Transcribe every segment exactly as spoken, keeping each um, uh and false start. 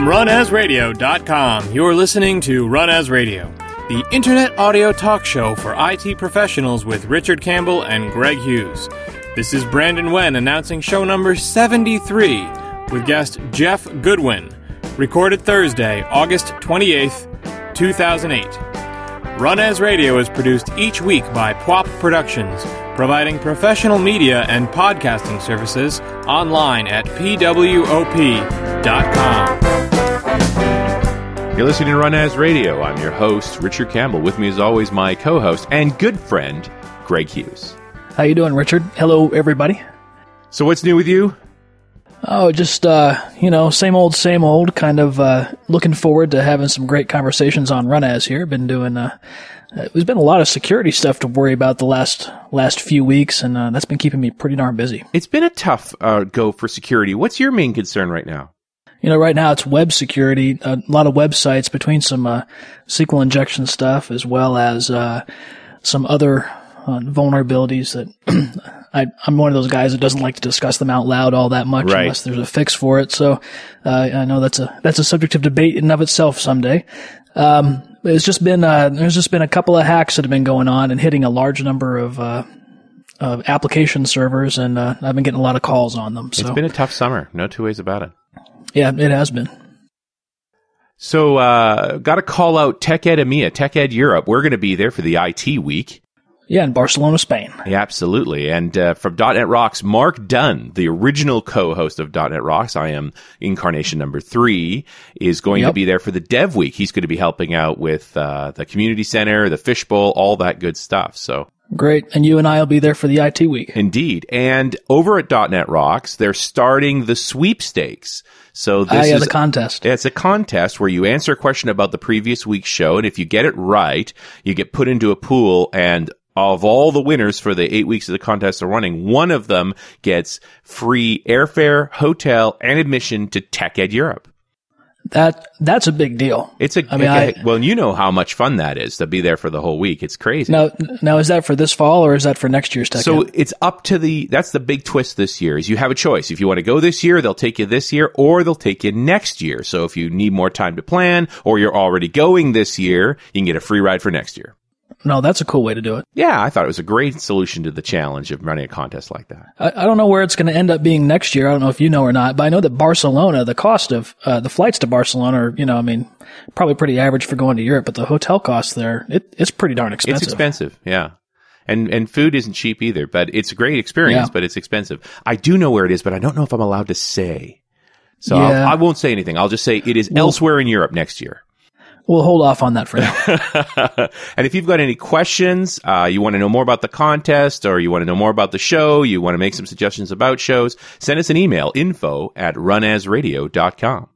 From run as radio dot com, you're listening to Run As Radio, the internet audio talk show for I T professionals with Richard Campbell and Greg Hughes. This is Brandon Wen announcing show number seventy-three with guest Jeff Goodwin, recorded Thursday, August twenty-eighth, two thousand eight. Run As Radio is produced each week by P W O P Productions, providing professional media and podcasting services online at P W O P dot com. You're listening to Run As Radio. I'm your host, Richard Campbell. With me, as always, my co-host and good friend, Greg Hughes. How you doing, Richard? Hello, everybody. So what's new with you? Oh, just, uh, you know, same old, same old, kind of uh, looking forward to having some great conversations on Run As here. Been doing, uh, uh, there's been a lot of security stuff to worry about the last last few weeks, and uh, that's been keeping me pretty darn busy. It's been a tough uh, go for security. What's your main concern right now? You know, right now it's web security, a lot of websites between some uh, S Q L injection stuff as well as uh, some other uh, vulnerabilities that I, I'm one of those guys that doesn't like to discuss them out loud all that much right. unless there's a fix for it. So uh, I know that's a that's a subject of debate in and of itself someday. Um, it's just been uh, there's just been a couple of hacks that have been going on and hitting a large number of uh, of application servers, and uh, I've been getting a lot of calls on them. So it's been a tough summer, no two ways about it. Yeah, it has been. So, uh, got to call out TechEd EMEA, TechEd Europe. We're going to be there for the I T week. Yeah, in Barcelona, Spain. Yeah, absolutely. And uh, from .dot net Rocks, Mark Dunn, the original co-host of .dot net Rocks, I am incarnation number three, is going yep. to be there for the Dev Week. He's going to be helping out with uh, the Community Center, the Fishbowl, all that good stuff. So great. And you and I will be there for the I T week. Indeed. And over at .dot net Rocks, they're starting the sweepstakes. So this ah, yeah, is the contest. It's a contest where you answer a question about the previous week's show, and if you get it right, you get put into a pool, and of all the winners for the eight weeks of the contest are running, one of them gets free airfare, hotel, and admission to TechEd Europe. That that's a big deal. It's a, I mean, a, I, well, you know how much fun that is to be there for the whole week. It's crazy. Now, now is that for this fall or is that for next year's TechEd? So it's up to the. That's the big twist this year. Is you have a choice. If you want to go this year, they'll take you this year, or they'll take you next year. So if you need more time to plan, or you're already going this year, you can get a free ride for next year. No, that's a cool way to do it. Yeah, I thought it was a great solution to the challenge of running a contest like that. I, I don't know where it's going to end up being next year. I don't know if you know or not, but I know that Barcelona, the cost of uh, the flights to Barcelona are, you know, I mean, probably pretty average for going to Europe, but the hotel costs there, it, it's pretty darn expensive. It's expensive, yeah. And and food isn't cheap either, but it's a great experience, yeah. but it's expensive. I do know where it is, but I don't know if I'm allowed to say. So yeah. I'll, I won't say anything. I'll just say it is well, elsewhere in Europe next year. We'll hold off on that for now. And if you've got any questions, uh, you want to know more about the contest, or you want to know more about the show, you want to make some suggestions about shows, send us an email, info at run as radio dot com.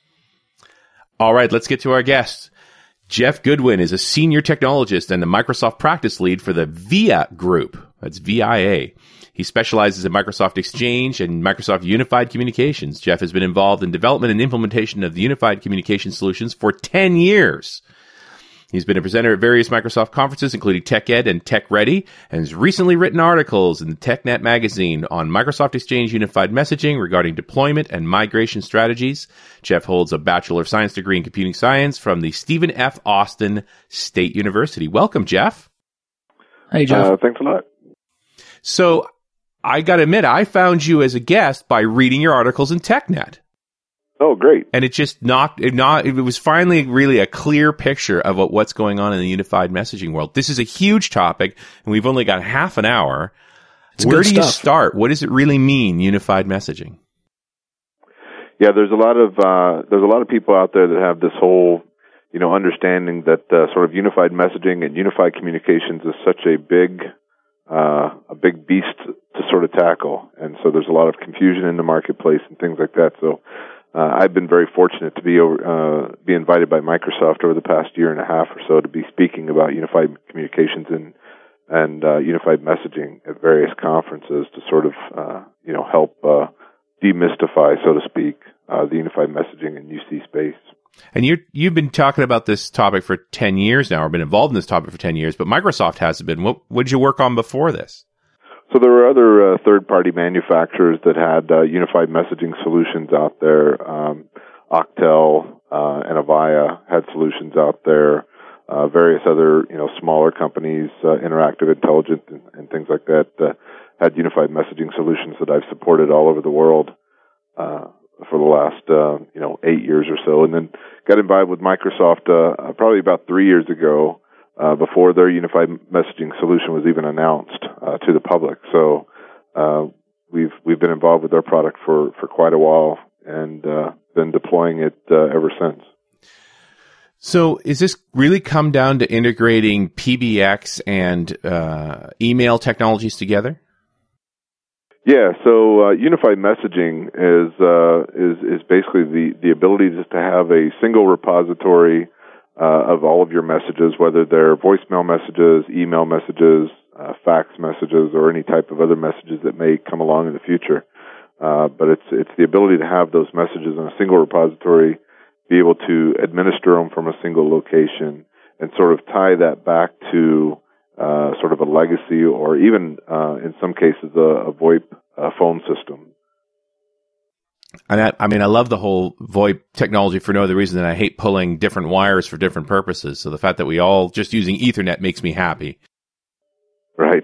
All right, let's get to our guest. Jeff Goodwin is a senior technologist and the Microsoft practice lead for the V I A Group. That's V I A. He specializes in Microsoft Exchange and Microsoft Unified Communications. Jeff has been involved in development and implementation of the Unified Communication solutions for ten years. He's been a presenter at various Microsoft conferences, including TechEd and TechReady, and has recently written articles in the TechNet magazine on Microsoft Exchange Unified Messaging regarding deployment and migration strategies. Jeff holds a Bachelor of Science degree in Computing Science from the Stephen F. Austin State University. Welcome, Jeff. Hey, Jeff. Uh, thanks a lot. So, I got to admit, I found you as a guest by reading your articles in TechNet. Oh, great. And it just knocked, it, not, it was finally really a clear picture of what, what's going on in the unified messaging world. This is a huge topic, and we've only got half an hour. It's Where do stuff. you start? What does it really mean, unified messaging? Yeah, there's a lot of uh, there's a lot of people out there that have this whole, you know, understanding that uh, sort of unified messaging and unified communications is such a big Uh, a big beast to sort of tackle. And so there's a lot of confusion in the marketplace and things like that. So uh, I've been very fortunate to be over, uh, be invited by Microsoft over the past year and a half or so to be speaking about unified communications and and uh, unified messaging at various conferences to sort of, uh, you know, help uh, demystify, so to speak, uh, the unified messaging and U C space. And you're, you've been talking about this topic for ten years now, or been involved in this topic for ten years, but Microsoft hasn't been. What, what did you work on before this? So there were other uh, third-party manufacturers that had uh, unified messaging solutions out there. Um, Octel uh, and Avaya had solutions out there. Uh, various other, you know, smaller companies, uh, Interactive Intelligence and, and things like that, uh, had unified messaging solutions that I've supported all over the world uh, for the last, uh, you know, eight years or so. And then got involved with Microsoft uh, probably about three years ago, uh, before their unified messaging solution was even announced uh, to the public. So uh, we've we've been involved with their product for, for quite a while and uh, been deploying it uh, ever since. So is this really come down to integrating P B X and uh, email technologies together? Yeah, so uh, unified messaging is uh, is is basically the, the ability just to have a single repository uh, of all of your messages, whether they're voicemail messages, email messages, uh, fax messages, or any type of other messages that may come along in the future. Uh, but it's it's the ability to have those messages in a single repository, be able to administer them from a single location, and sort of tie that back to uh, sort of a legacy or even, uh, in some cases, a, a VoIP uh, phone system. And I, I mean, I love the whole VoIP technology for no other reason than I hate pulling different wires for different purposes. So the fact that we all just using Ethernet makes me happy. Right.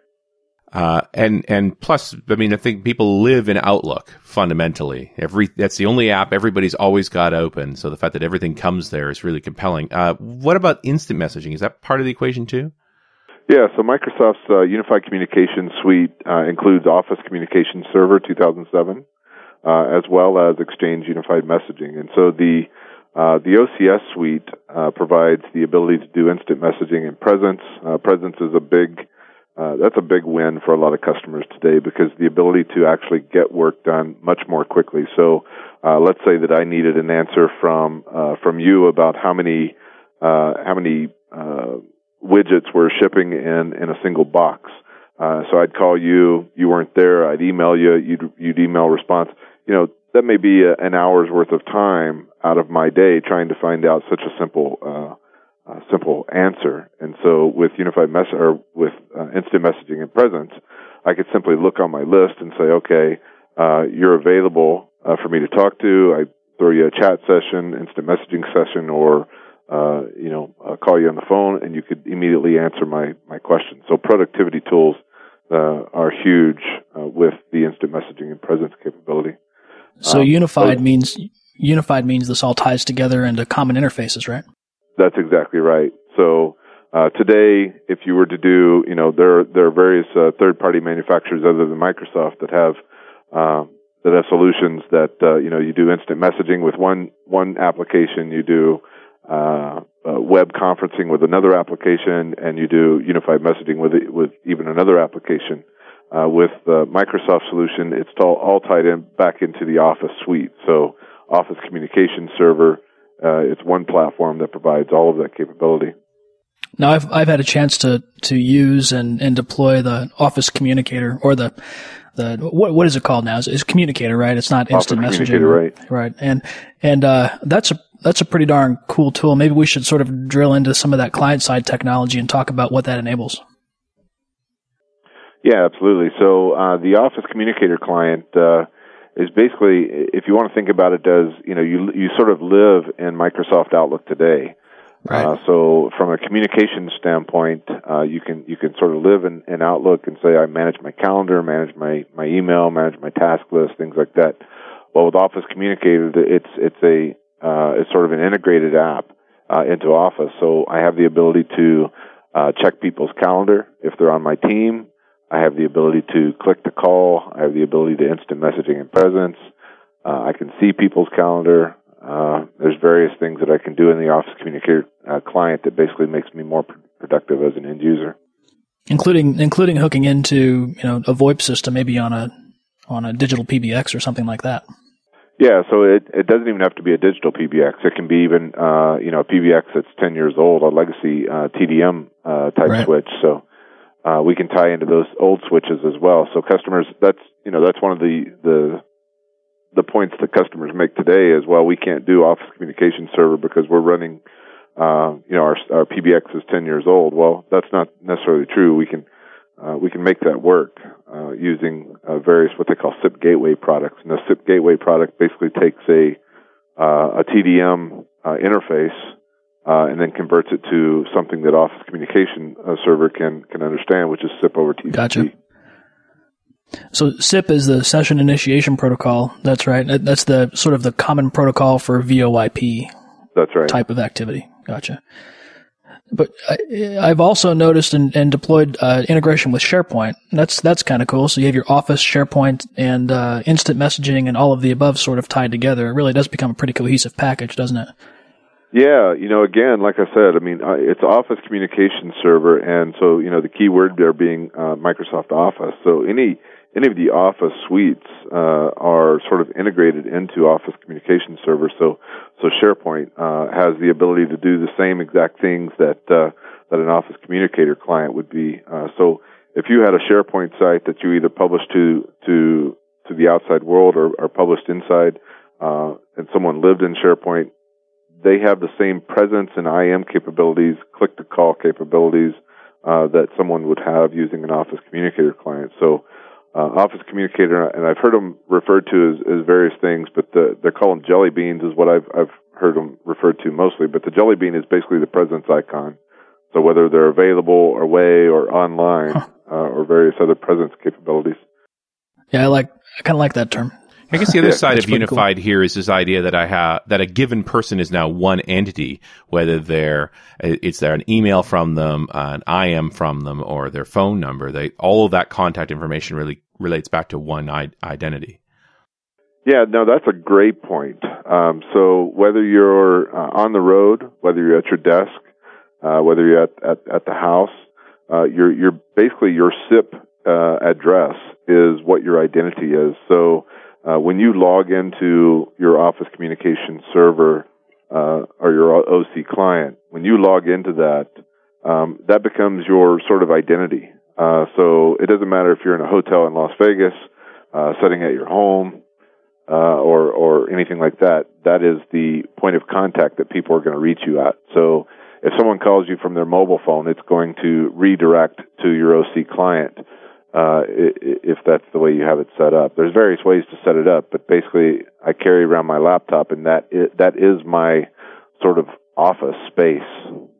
Uh, and, and plus, I mean, I think people live in Outlook fundamentally. Every, that's the only app everybody's always got open. So the fact that everything comes there is really compelling. Uh, what about instant messaging? Is that part of the equation too? Yeah, so Microsoft's uh, Unified Communications Suite uh, includes Office Communications Server two thousand seven, uh, as well as Exchange Unified Messaging. And so the uh, the O C S suite uh, provides the ability to do instant messaging in Presence. Uh, Presence is a big Uh, that's a big win for a lot of customers today because the ability to actually get work done much more quickly. So uh, let's say that I needed an answer from uh, from you about how many uh, how many uh, widgets were shipping in, in a single box. Uh, so I'd call you, you weren't there, I'd email you, you'd, you'd email response. You know, that may be a, an hour's worth of time out of my day trying to find out such a simple uh Uh, simple answer. And so with unified mess or with uh, instant messaging and Presence, I could simply look on my list and say, okay, uh, you're available uh, for me to talk to. I throw you a chat session, instant messaging session, or uh, you know, uh, call you on the phone, and you could immediately answer my my question. So productivity tools uh, are huge uh, with the instant messaging and Presence capability. So um, unified so, means unified means this all ties together into common interfaces, right? That's exactly right. So uh, today, if you were to do, you know, there there are various uh, third-party manufacturers other than Microsoft that have uh, that have solutions that uh, you know you do instant messaging with one one application, you do uh, uh, web conferencing with another application, and you do unified messaging with with even another application. Uh, with the Microsoft solution, it's all, all tied in back into the Office suite. So Office Communications Server. Uh, it's one platform that provides all of that capability. Now, I've I've had a chance to to use and, and deploy the Office Communicator or the the what what is it called now? It's, it's Communicator, right? It's not instant Office messaging, right? Right, and and uh, that's a that's a pretty darn cool tool. Maybe we should sort of drill into some of that client side technology and talk about what that enables. Yeah, absolutely. So uh, the Office Communicator client. Uh, is basically, if you want to think about it as, you know, you you sort of live in Microsoft Outlook today. Right. Uh, so from a communication standpoint, uh, you can you can sort of live in, in Outlook and say, I manage my calendar, manage my, my email, manage my task list, things like that. Well, with Office Communicator, it's it's a uh, it's sort of an integrated app uh, into Office. So I have the ability to uh, check people's calendar if they're on my team. I have the ability to click to call. I have the ability to instant messaging and Presence. Uh, I can see people's calendar. Uh, there's various things that I can do in the Office Communicator uh, client that basically makes me more pr- productive as an end user, including including hooking into you know a VoIP system, maybe on a on a digital P B X or something like that. Yeah, so it, it doesn't even have to be a digital P B X. It can be even uh, you know a P B X that's ten years old, a legacy uh, T D M uh, type right. switch. So. Uh, we can tie into those old switches as well. So customers, that's, you know, that's one of the, the, the points that customers make today is, well, we can't do Office Communications Server because we're running, uh, you know, our, our P B X is ten years old. Well, that's not necessarily true. We can, uh, we can make that work, uh, using, uh, various, what they call S I P Gateway products. And the S I P Gateway product basically takes a, uh, a T D M uh, interface, uh, and then converts it to something that Office Communication uh, Server can can understand, which is S I P over T C P. Gotcha. So S I P is the session initiation protocol. That's right. That's the sort of the common protocol for V O I P. That's right. Type of activity. Gotcha. But I, I've also noticed and, and deployed uh, integration with SharePoint. That's that's kind of cool. So you have your Office, SharePoint, and uh, instant messaging, and all of the above sort of tied together. It really does become a pretty cohesive package, doesn't it? Yeah, you know, again, like I said, I mean, uh, it's Office Communication Server, and so, you know, the key word there being uh, Microsoft Office. So any any of the Office suites uh, are sort of integrated into Office Communication Server. So so SharePoint uh, has the ability to do the same exact things that uh, that an Office Communicator client would be. Uh, so if you had a SharePoint site that you either published to to to the outside world or, or published inside, uh, and someone lived in SharePoint, they have the same presence and I M capabilities, click-to-call capabilities uh, that someone would have using an Office Communicator client. So uh, Office Communicator, and I've heard them referred to as, as various things, but the, they call them jelly beans is what I've, I've heard them referred to mostly. But the jelly bean is basically the presence icon. So whether they're available or away or online huh. uh, or various other presence capabilities. Yeah, I like I kind of like that term. I guess the other Yeah, side of unified cool. here is this idea that I have that a given person is now one entity, whether they're it's there an email from them, an I M from them, or their phone number. They all of that contact information really relates back to one I- identity. Yeah, no, that's a great point. Um, so whether you're uh, on the road, whether you're at your desk, uh, whether you're at, at, at the house, uh, you're, you're basically your S I P uh, address is what your identity is. So Uh, when you log into your Office Communication Server uh, or your O C client, when you log into that, um, that becomes your sort of identity. Uh, so it doesn't matter if you're in a hotel in Las Vegas, uh, sitting at your home, uh, or or anything like that. That is the point of contact that people are going to reach you at. So if someone calls you from their mobile phone, it's going to redirect to your O C client. Uh, if that's the way you have it set up. There's various ways to set it up, but basically I carry around my laptop, and that is, that is my sort of office space.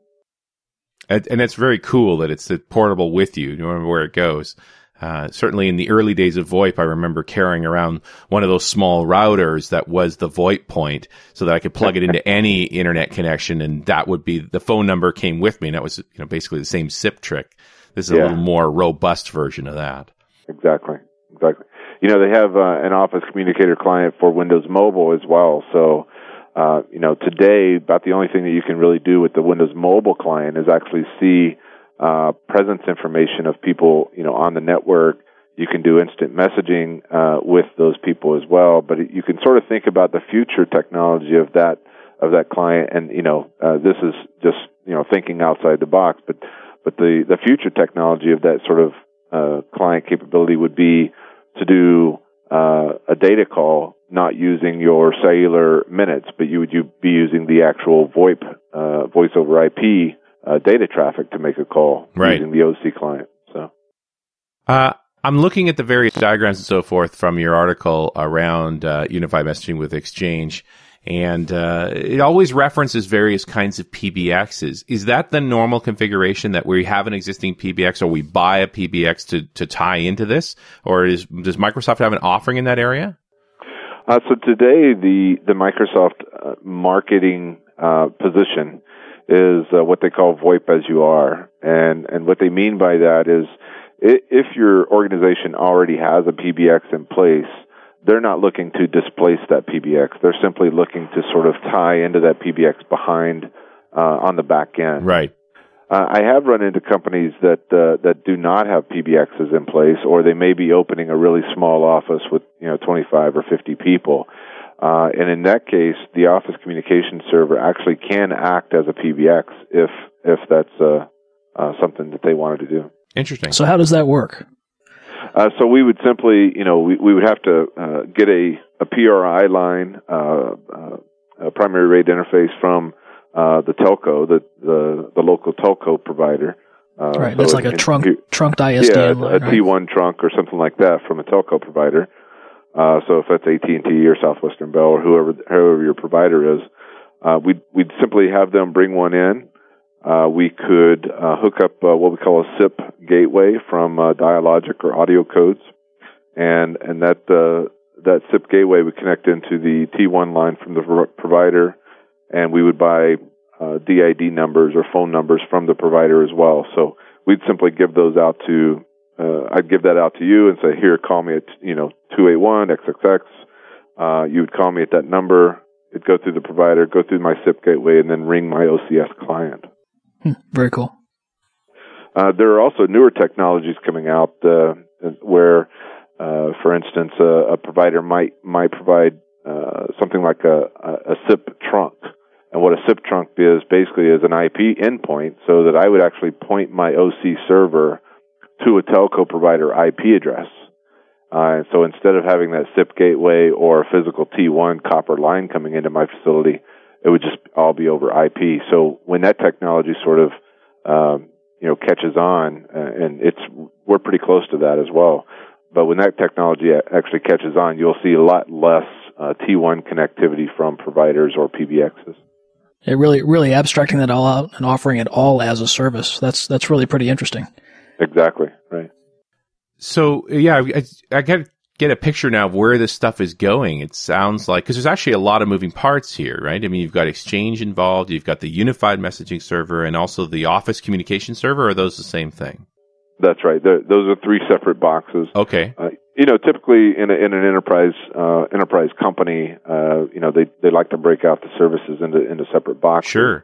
And, and it's very cool that it's portable with you, no matter where it goes. Uh, certainly in the early days of VoIP, I remember carrying around one of those small routers that was the VoIP point so that I could plug it into any internet connection, and that would be, the phone number came with me, and that was, you know, basically the same S I P trick. This is yeah. a little more robust version of that. Exactly. Exactly. You know, they have uh, an Office Communicator client for Windows Mobile as well. So, uh, you know, today, about the only thing that you can really do with the Windows Mobile client is actually see uh, presence information of people, you know, on the network. You can do instant messaging uh, with those people as well. But you can sort of think about the future technology of that of that client. And, you know, uh, this is just, you know, thinking outside the box. But But the, the future technology of that sort of uh, client capability would be to do uh, a data call, not using your cellular minutes, but you would you be using the actual VoIP, uh, voice over I P uh, data traffic to make a call right. using the O C client. So, uh, I'm looking at the various diagrams and so forth from your article around uh, unified messaging with Exchange. And uh, it always references various kinds of P B Xs. Is that the normal configuration, that we have an existing P B X or we buy a P B X to, to tie into this? Or is, does Microsoft have an offering in that area? Uh, so today, the, the Microsoft uh, marketing uh, position is uh, what they call VoIP as you are. And, and what they mean by that is if your organization already has a P B X in place, they're not looking to displace that P B X. They're simply looking to sort of tie into that P B X behind uh, on the back end. Right. Uh, I have run into companies that uh, that do not have P B Xs in place, or they may be opening a really small office with you know twenty-five or fifty people. Uh, and in that case, the Office Communication Server actually can act as a P B X if if that's uh, uh, something that they wanted to do. Interesting. So how does that work? Uh, so we would simply, you know, we, we would have to uh, get a, a P R I line, uh, uh, a primary rate interface from uh, the telco, the, the the local telco provider. Uh, right, so that's like in, a trunk in, trunked I S D yeah, N line, a right? T one trunk or something like that from a telco provider. Uh, so if that's A T and T or Southwestern Bell or whoever whoever your provider is, uh, we'd we'd simply have them bring one in. Uh, we could uh, hook up uh, what we call a S I P gateway from uh, Dialogic or Audio Codes, and and that uh, that S I P gateway would connect into the T one line from the pro- provider, and we would buy uh, D I D numbers or phone numbers from the provider as well. So we'd simply give those out to uh, I'd give that out to you and say, here, call me at you know two eight one X X X. Uh, you would call me at that number. It'd go through the provider, go through my S I P gateway, and then ring my O C S client. Hmm, very cool. Uh, there are also newer technologies coming out uh, where, uh, for instance, uh, a provider might might provide uh, something like a, a S I P trunk. And what a S I P trunk is basically is an I P endpoint, so that I would actually point my O C server to a telco provider I P address. Uh, so instead of having that S I P gateway or a physical T one copper line coming into my facility, it would just all be over I P. So when that technology sort of, um, you know, catches on, uh, and it's we're pretty close to that as well. But when that technology actually catches on, you'll see a lot less uh, T one connectivity from providers or P B Xs. It really, really abstracting that all out and offering it all as a service. That's that's really pretty interesting. Exactly right. So yeah, I, I get get a picture now of where this stuff is going. It sounds like, because there's actually a lot of moving parts here, right? I mean, you've got Exchange involved, you've got the unified messaging server, and also the Office communication server. Or are those the same thing? That's right. They're, those are three separate boxes. Okay. Uh, you know, typically in, a, in an enterprise uh, enterprise company, uh, you know, they they like to break out the services into into separate boxes. Sure.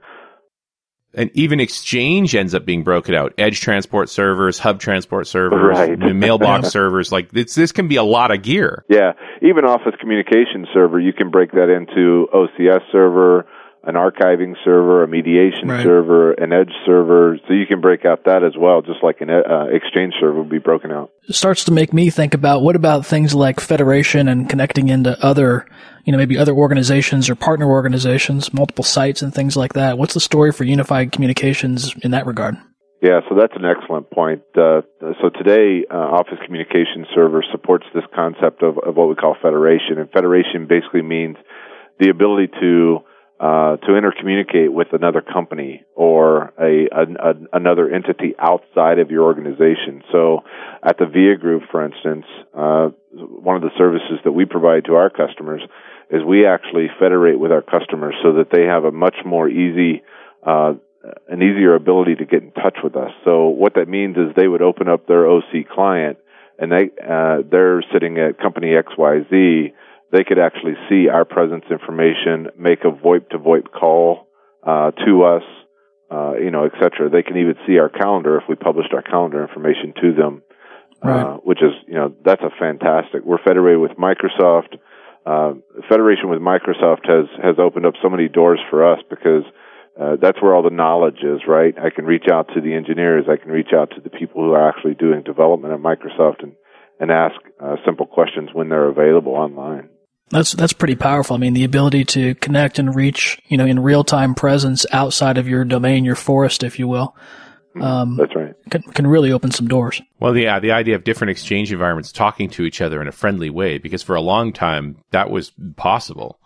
And even Exchange ends up being broken out. Edge transport servers, hub transport servers, right. mailbox servers. Like this, this can be a lot of gear. Yeah. Even Office communication server, you can break that into O C S server, an archiving server, a mediation right. server, an Edge server. So you can break out that as well, just like an uh, Exchange server would be broken out. It starts to make me think about, what about things like federation and connecting into other, you know, maybe other organizations or partner organizations, multiple sites and things like that. What's the story for unified communications in that regard? Yeah, so that's an excellent point. Uh, so today, uh, Office Communication Server supports this concept of, of what we call federation. And federation basically means the ability to uh, to intercommunicate with another company or a, a, a another entity outside of your organization. So at the V I A Group, for instance, uh, one of the services that we provide to our customers is we actually federate with our customers so that they have a much more easy uh an easier ability to get in touch with us. So what that means is they would open up their O C client, and they uh, they're sitting at company X Y Z. They could actually see our presence information, make a VoIP to VoIP call uh, to us, uh, you know, et cetera. They can even see our calendar if we published our calendar information to them, right. uh, which is, you know, that's a fantastic. We're federated with Microsoft. Uh, federation with Microsoft has has opened up so many doors for us because Uh, that's where all the knowledge is, right? I can reach out to the engineers. I can reach out to the people who are actually doing development at Microsoft and, and ask uh, simple questions when they're available online. That's that's pretty powerful. I mean, the ability to connect and reach, you know, in real-time presence outside of your domain, your forest, if you will. Um, that's right. Can, can really open some doors. Well, yeah, the idea of different Exchange environments talking to each other in a friendly way, because for a long time that was possible.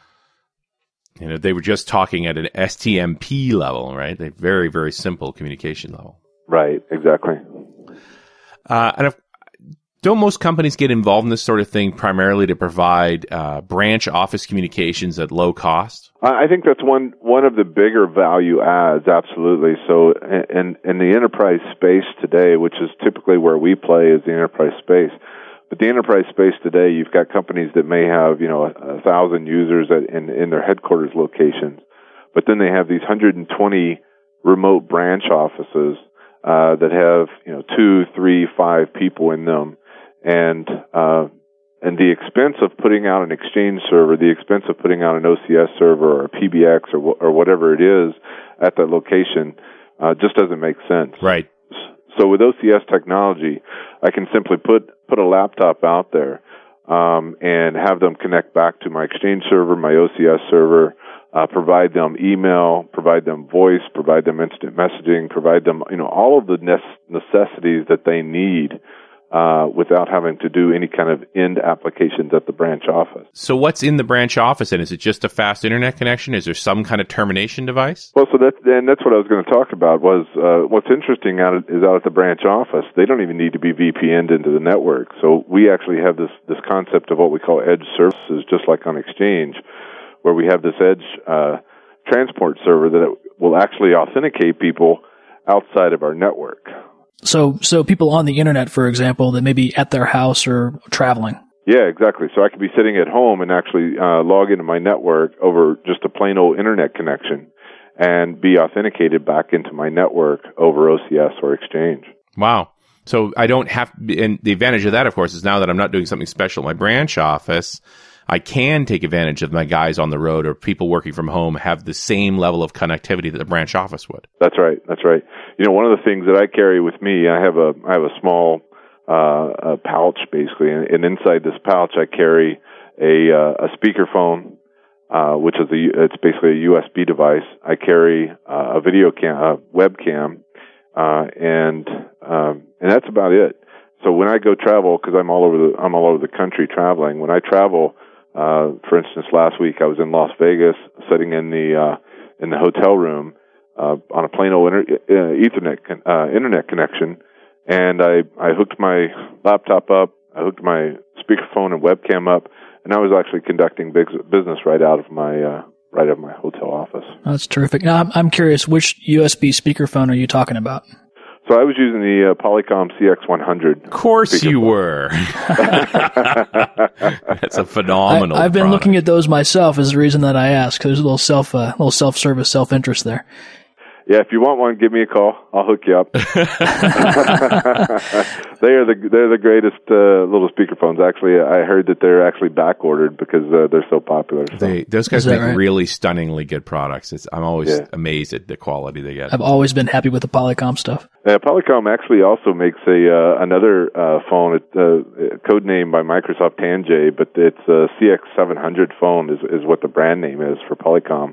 You know, they were just talking at an S T M P level, right? A very, very simple communication level. Right, exactly. Uh, and if, don't most companies get involved in this sort of thing primarily to provide uh, branch office communications at low cost? I think that's one one of the bigger value adds, absolutely. So in, in the enterprise space today, which is typically where we play, is the enterprise space. But the enterprise space today, you've got companies that may have, you know, a, a thousand users at, in, in their headquarters locations, but then they have these one hundred twenty remote branch offices uh, that have, you know, two, three, five people in them, and uh, and the expense of putting out an Exchange server, the expense of putting out an O C S server or a P B X or or whatever it is at that location uh, just doesn't make sense. Right. So with O C S technology, I can simply put put a laptop out there um, and have them connect back to my Exchange server, my O C S server, uh, provide them email, provide them voice, provide them instant messaging, provide them, you know, all of the necessities that they need uh, without having to do any kind of end applications at the branch office. So what's in the branch office, and is it just a fast internet connection? Is there some kind of termination device? Well, so that's, and that's what I was going to talk about was uh, what's interesting out at, is out at the branch office, they don't even need to be V P N'd into the network. So we actually have this, this concept of what we call edge services, just like on Exchange, where we have this edge uh, transport server that it will actually authenticate people outside of our network. So, so people on the internet, for example, that may be at their house or traveling. Yeah, exactly. So I could be sitting at home and actually uh, log into my network over just a plain old internet connection and be authenticated back into my network over O C S or Exchange. Wow. So I don't have, and the advantage of that, of course, is now that I'm not doing something special in my branch office, I can take advantage of my guys on the road or people working from home have the same level of connectivity that the branch office would. That's right. That's right. You know, one of the things that I carry with me, I have a I have a small uh, a pouch basically, and, and inside this pouch I carry a uh, a speakerphone, uh, which is a it's basically a U S B device. I carry uh, a video cam, a webcam, uh, and um, and that's about it. So when I go travel, because I'm all over the I'm all over the country traveling. When I travel. Uh, for instance, last week I was in Las Vegas, sitting in the uh, in the hotel room uh, on a plain old inter- uh, Ethernet con- uh, internet connection, and I, I hooked my laptop up, I hooked my speakerphone and webcam up, and I was actually conducting big business right out of my uh, right out of my hotel office. That's terrific. Now, I'm, I'm curious, which U S B speakerphone are you talking about? So I was using the uh, Polycom C X one hundred. Of course you were. That's a phenomenal I, I've been product. looking at those myself as the reason that I asked. There's a little self, uh, little self-service, self-interest there. Yeah, if you want one, give me a call. I'll hook you up. They are the they're the greatest uh, little speakerphones. Actually, I heard that they're actually back ordered because uh, they're so popular. So. They, those guys Is that make right? really stunningly good products. It's, I'm always Yeah. amazed at the quality they get. I've always been happy with the Polycom stuff. Uh, Polycom actually also makes a uh, another uh, phone, it's uh, codenamed by Microsoft Tangay, but it's a C X seven hundred phone is, is what the brand name is for Polycom.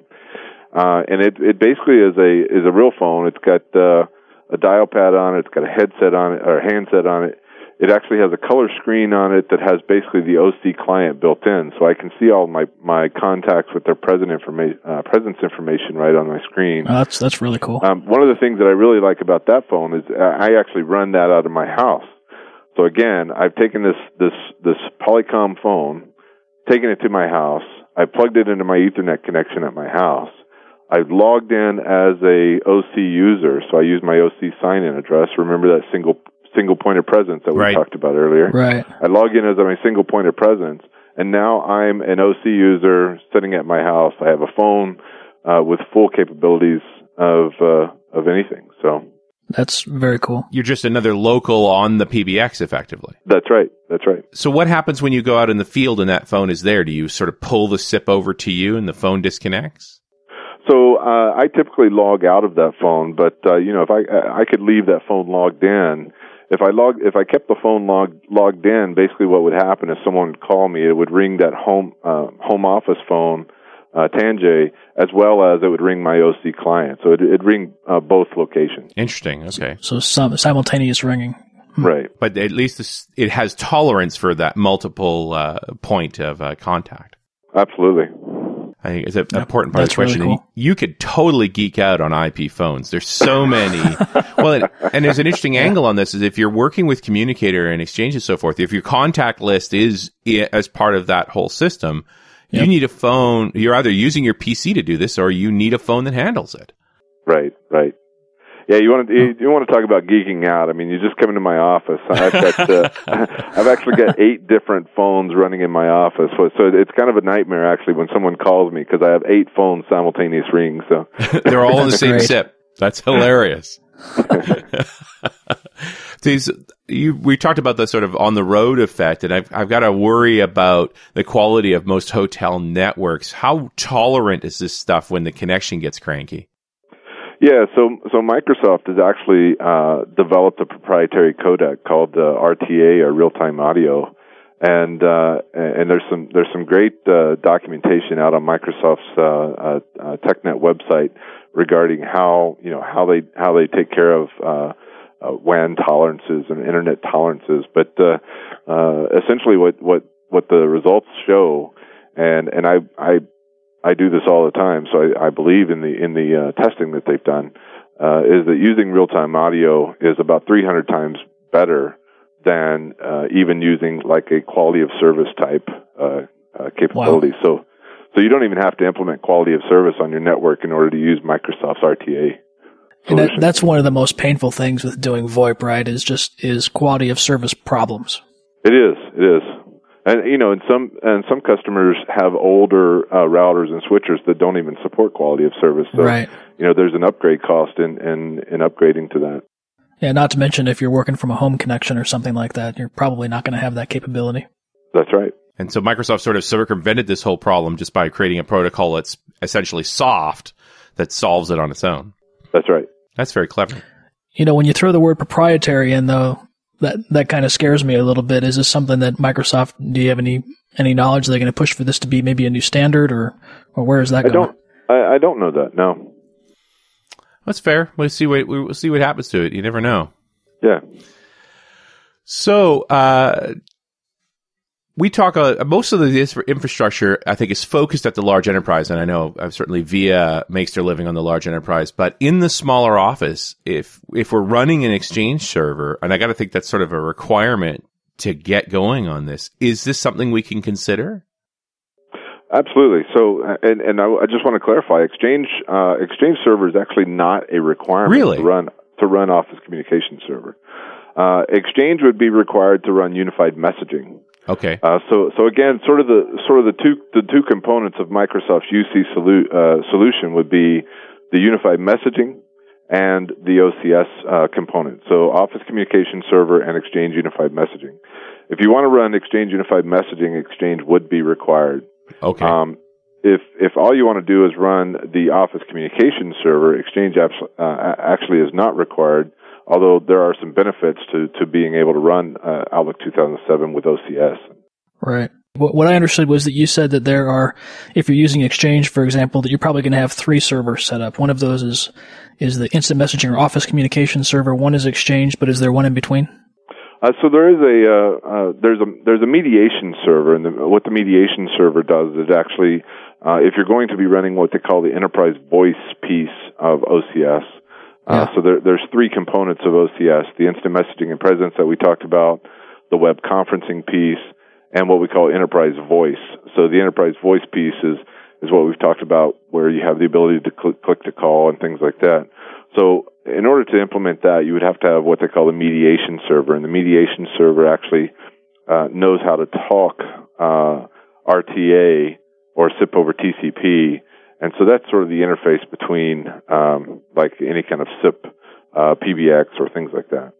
Uh, and it, it basically is a is a real phone. It's got uh, a dial pad on it. It's got a headset on it or a handset on it. It actually has a color screen on it that has basically the O C client built in, so I can see all my, my contacts with their present informa- uh, presence information right on my screen. Oh, that's that's really cool. Um, one of the things that I really like about that phone is I actually run that out of my house. So again, I've taken this this this Polycom phone, taken it to my house. I plugged it into my Ethernet connection at my house. I've logged in as a O C user, so I use my O C sign-in address. Remember that single single point of presence that we Right. talked about earlier? Right. I log in as my single point of presence, and now I'm an O C user sitting at my house. I have a phone uh, with full capabilities of uh, of anything. So That's very cool. You're just another local on the P B X, effectively. that's right. That's right. So what happens when you go out in the field and that phone is there? Do you sort of pull the S I P over to you and the phone disconnects? So uh, I typically log out of that phone, but uh, you know, if I I could leave that phone logged in. If I log, if I kept the phone logged logged in, basically what would happen is someone would call me. It would ring that home uh, home office phone, uh, Tangay, as well as it would ring my O C client. So it, it'd ring uh, both locations. Interesting. Okay. So some simultaneous ringing. Right. But at least this, it has tolerance for that multiple uh, point of uh, contact. Absolutely. I think it's an important part of that's the question. really And cool. you could totally geek out on I P phones. There's so many. Well, and, and there's an interesting angle on this is if you're working with Communicator and Exchange and so forth, if your contact list is i- as part of that whole system, you Yep. need a phone. You're either using your P C to do this or you need a phone that handles it. Right. Right. Yeah, you want to you, you want to talk about geeking out? I mean, you just come into my office. I've got uh, I've actually got eight different phones running in my office, so, so it's kind of a nightmare actually when someone calls me because I have eight phones simultaneous ring. So They're all in the That's same great. S I P. That's hilarious. These, you, we talked about the sort of on the road effect, and I've, I've got to worry about the quality of most hotel networks. How tolerant is this stuff when the connection gets cranky? yeah, so so Microsoft has actually uh, developed a proprietary codec called uh, R T A or real time audio. And uh, and there's some there's some great uh, documentation out on Microsoft's uh, uh, uh, TechNet website regarding how you know how they how they take care of uh, uh, W A N tolerances and internet tolerances. But uh, uh, essentially, what, what what the results show, and and I I I do this all the time, so I, I believe in the in the uh, testing that they've done, uh, is that using real-time audio is about three hundred times better than uh, even using like a quality of service type uh, uh, capability. Wow. So, so you don't even have to implement quality of service on your network in order to use Microsoft's R T A. And that, that's one of the most painful things with doing VoIP, right? Is just is quality of service problems. It is. It is. And you know, and some and some customers have older uh, routers and switchers that don't even support quality of service. So, right. you know, there's an upgrade cost in, in in upgrading to that. Yeah, not to mention if you're working from a home connection or something like that, you're probably not going to have that capability. That's right. And so Microsoft sort of circumvented this whole problem just by creating a protocol that's essentially soft that solves it on its own. That's right. That's very clever. You know, when you throw the word proprietary in, though, that that kind of scares me a little bit. Is this something that Microsoft, do you have any any knowledge they're going to push for this to be maybe a new standard, or or where is that I going? Don't, I, I don't know that, no. That's fair. We'll see what we'll see what happens to it. You never know. Yeah. So uh, we talk. Uh, most of the infrastructure, I think, is focused at the large enterprise, and I know uh, certainly VIA makes their living on the large enterprise. But in the smaller office, if if we're running an Exchange server, and I got to think that's sort of a requirement to get going on this, is this something we can consider? Absolutely. So, and, and I, I just want to clarify, Exchange uh, Exchange server is actually not a requirement really? to run to run Office Communications Server. Uh, Exchange would be required to run unified messaging. Okay. Uh, so, so again, sort of the sort of the two the two components of Microsoft's U C solu- uh, solution would be the unified messaging and the O C S uh, component. So, Office Communications Server and Exchange Unified Messaging. If you want to run Exchange Unified Messaging, Exchange would be required. Okay. Um, if if all you want to do is run the Office Communications Server, Exchange uh, actually is not required, although there are some benefits to, to being able to run uh, Outlook two thousand seven with O C S. Right. What, what I understood was that you said that there are, if you're using Exchange, for example, that you're probably going to have three servers set up. One of those is is the Instant Messaging or Office Communications Server. One is Exchange, but is there one in between? Uh, so there is a uh, uh, there's a there's a mediation server, and the, what the mediation server does is actually, uh, if you're going to be running what they call the enterprise voice piece of O C S, uh, yeah. so there, there's three components of O C S: the instant messaging and presence that we talked about, the web conferencing piece, and what we call enterprise voice. So the enterprise voice piece is is what we've talked about, where you have the ability to cl- click to call and things like that. So in order to implement that, you would have to have what they call a mediation server, and the mediation server actually uh, knows how to talk uh, R T A or S I P over T C P, and so that's sort of the interface between um, like any kind of S I P, uh, P B X, or things like that.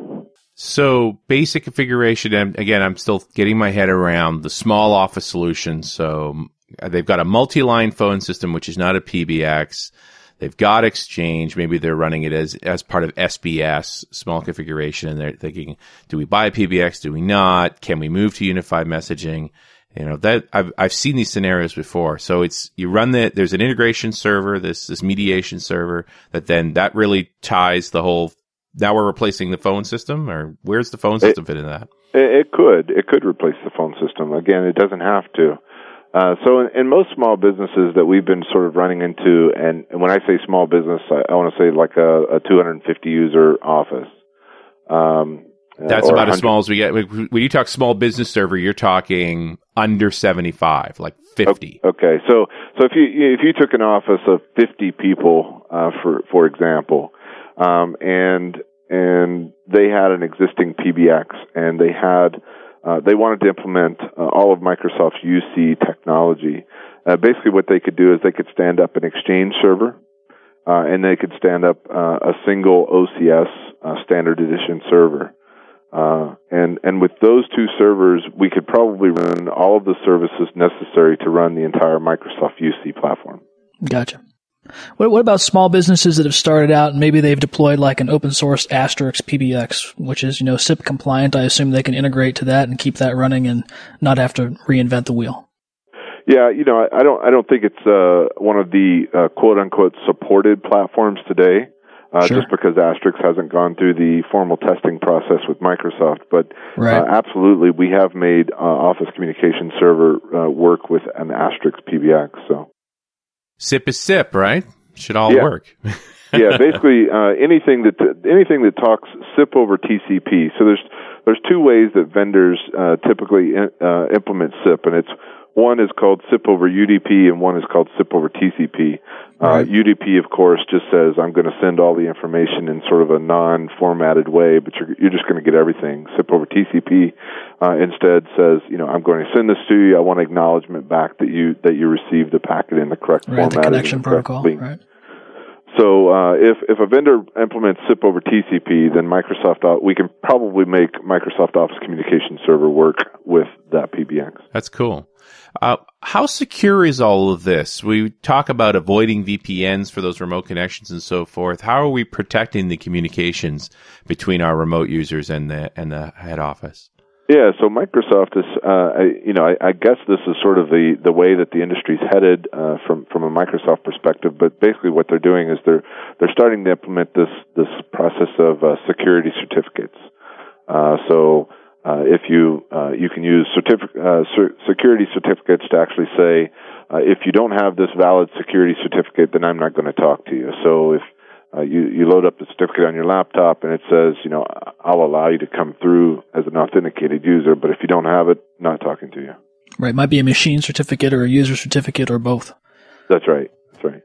So basic configuration, and again, I'm still getting my head around the small office solution. So they've got a multi-line phone system, which is not a P B X. They've got Exchange. Maybe they're running it as as part of S B S, small configuration, and they're thinking, do we buy P B X? Do we not? Can we move to unified messaging? You know, that I've I've seen these scenarios before. So it's you run the there's an integration server, this this mediation server that then that really ties the whole. Now we're replacing the phone system, or where's the phone system it, fit in that? It could it could replace the phone system. Again, it doesn't have to. Uh, so in, in most small businesses that we've been sort of running into, and, and when I say small business, I, I want to say like a, a two hundred fifty user office. Um, That's about as small as we get. When you talk small business server, you're talking under seventy-five, like fifty. Okay, so so if you if you took an office of fifty people, uh, for for example, um, and and they had an existing P B X, and they had Uh, they wanted to implement uh, all of Microsoft's U C technology. Uh, basically, what they could do is they could stand up an Exchange server, uh, and they could stand up uh, a single O C S uh, standard edition server. Uh, and and with those two servers, we could probably run all of the services necessary to run the entire Microsoft U C platform. Gotcha. What, what about small businesses that have started out and maybe they've deployed like an open source Asterisk P B X, which is, you know, S I P compliant? I assume they can integrate to that and keep that running and not have to reinvent the wheel. Yeah, you know, I, I don't, I don't think it's uh, one of the uh, quote unquote supported platforms today. uh, sure. just because Asterisk hasn't gone through the formal testing process with Microsoft. But right. uh, absolutely, we have made uh, Office Communication Server uh, work with an Asterisk P B X. So S I P is S I P, right? Should all yeah. work. yeah, basically uh, anything that anything that talks S I P over T C P. So there's there's two ways that vendors uh, typically in, uh, implement S I P, and it's one is called S I P over U D P, and one is called S I P over T C P. Uh, right. U D P, of course, just says I'm going to send all the information in sort of a non-formatted way, but you're you're just going to get everything. S I P over T C P uh, instead says, you know, I'm going to send this to you. I want acknowledgement back that you that you received the packet in the correct right, format. The connection protocol, right? So uh, if if a vendor implements S I P over T C P, then Microsoft we can probably make Microsoft Office Communication Server work with that P B X. That's cool. Uh, how secure is all of this? We talk about avoiding V P Ns for those remote connections and so forth. How are we protecting the communications between our remote users and the and the head office? Yeah, so Microsoft is, uh, I, you know, I, I guess this is sort of the, the way that the industry's headed uh, from from a Microsoft perspective. But basically, what they're doing is they're they're starting to implement this this process of uh, security certificates. Uh, so uh, if you uh, you can use certific- uh, cer- security certificates to actually say, uh, if you don't have this valid security certificate, then I'm not going to talk to you. So if Uh, you, you load up the certificate on your laptop and it says, you know, I'll allow you to come through as an authenticated user, but if you don't have it, not talking to you. Right. Might be a machine certificate or a user certificate or both. That's right. That's right.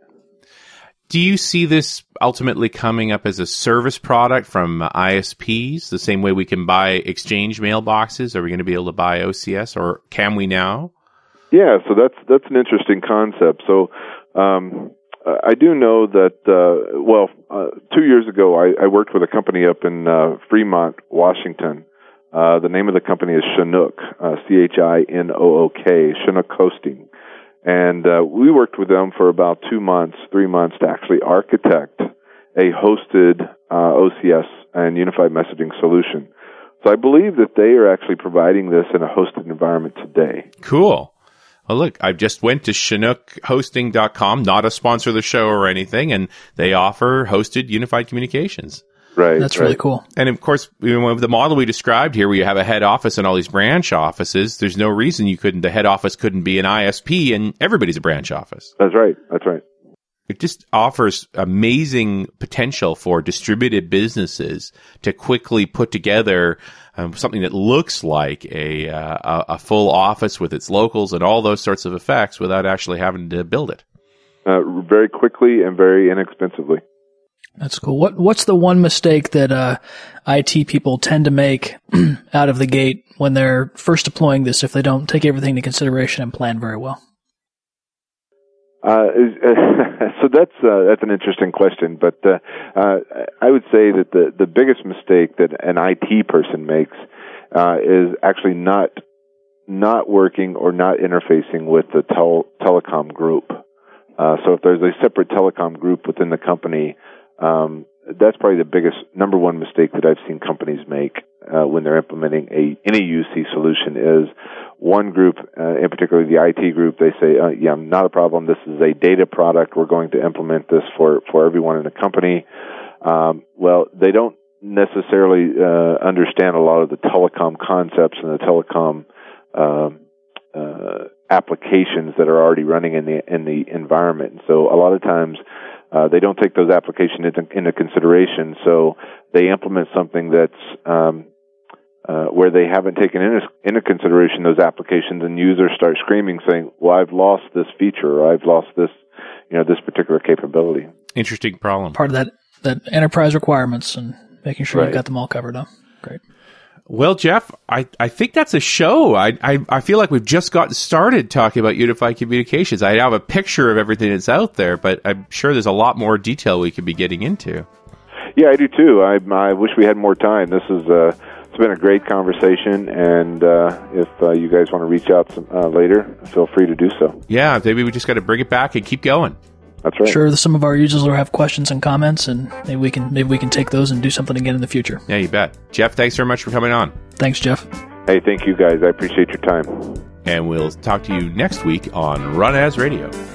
Do you see this ultimately coming up as a service product from I S Ps, the same way we can buy Exchange mailboxes? Are we going to be able to buy O C S, or can we now? Yeah, so that's that's an interesting concept. So um, I do know that, uh, well, uh, two years ago I, I worked with a company up in uh, Fremont, Washington. Uh, the name of the company is Chinook, uh, C H I N O O K, Chinook Hosting. And uh, we worked with them for about two months, three months to actually architect a hosted uh, O C S and unified messaging solution. So I believe that they are actually providing this in a hosted environment today. Cool. Well, look, I just went to chinook hosting dot com, not a sponsor of the show or anything, and they offer hosted unified communications. Right. That's right. really cool. And of course, you know, the model we described here, where you have a head office and all these branch offices, there's no reason you couldn't, the head office couldn't be an I S P and everybody's a branch office. That's right. That's right. It just offers amazing potential for distributed businesses to quickly put together um, something that looks like a, uh, a full office with its locals and all those sorts of effects without actually having to build it. Uh, very quickly and very inexpensively. That's cool. What What's the one mistake that uh, I T people tend to make out of the gate when they're first deploying this if they don't take everything into consideration and plan very well? Uh, so that's uh, that's an interesting question, but uh, uh, I would say that the, the biggest mistake that an I T person makes uh, is actually not not working or not interfacing with the tel- telecom group. Uh, so if there's a separate telecom group within the company, um, that's probably the biggest number one mistake that I've seen companies make uh, when they're implementing a any U C solution is one group, uh, in particular the I T group, they say, uh, yeah, not a problem. This is a data product. We're going to implement this for, for everyone in the company. Um, well, they don't necessarily uh, understand a lot of the telecom concepts and the telecom um, uh, applications that are already running in the in the environment. So a lot of times uh, they don't take those applications into, into consideration. So they implement something that's um, Uh, where they haven't taken into, into consideration those applications, and users start screaming, saying, "Well, I've lost this feature, or I've lost this, you know, this particular capability." Interesting problem. Part of that that enterprise requirements and making sure Right. you've got them all covered up. Great. Well, Jeff, I, I think that's a show. I, I I feel like we've just gotten started talking about unified communications. I have a picture of everything that's out there, but I'm sure there's a lot more detail we could be getting into. Yeah, I do too. I, I wish we had more time. This is uh, it's been a great conversation, and uh, if uh, you guys want to reach out some, uh, later, feel free to do so. Yeah, maybe we just got to bring it back and keep going. That's right. Sure, some of our users will have questions and comments, and maybe we can maybe we can take those and do something again in the future. Yeah, you bet. Jeff, thanks very much for coming on. Thanks, Jeff. Hey, thank you guys. I appreciate your time. And we'll talk to you next week on Run As Radio.